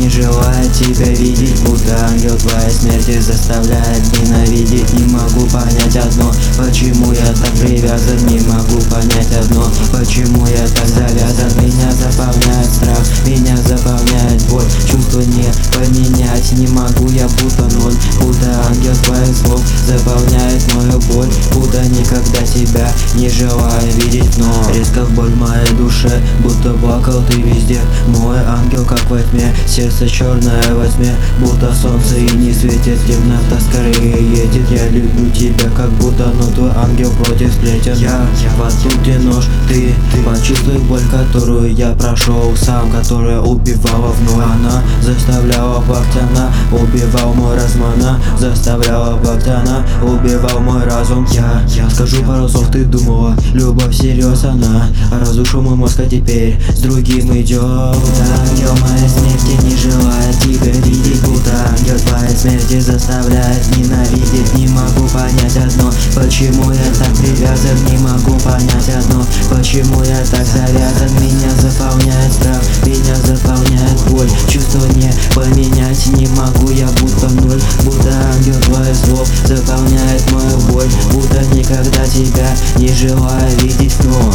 желает тебя видеть, будто ангел твоей смерти заставляет ненавидеть. Не могу понять одно, почему я так привязан. Не могу понять одно, почему я так завязан. Меня заполняет страх, меня заполняет боль. Чувства не поменять не могу, я будто ноль. Будто ангел твоих слов заполняет мою боль. Будто никогда тебя не желаю видеть, но резко в боль в моей душе, будто плакал ты везде. Мой ангел как во тьме, сердце черное во тьме. Будто солнце и не светит, темнота скорее едет. Я люблю тебя как будто, но твой ангел против сплетен. Я воткнул где нож, ты почувствуй боль, которую я прошел сам, которая убивала вновь. Она заставляла плакать, она убивал мой разум, она заставляла плакать, она убивал мой разум. Я скажу пару слов, ты думала, любовь всерьез, она разрушил мой мозг, а теперь с другим идет. Будто ангел моей смерти не желает тебя видеть, будто ангел твоей смерти заставляет ненавидеть. Не могу понять одно, почему я так привязан. Не могу понять одно, почему я так завязан. Меня заполняет страх, меня заполняет боль. Чувства не поменять не могу, я будто ноль. Будто ангел твоих слов заполняет мою боль. Будто никогда тебя не желаю видеть вновь.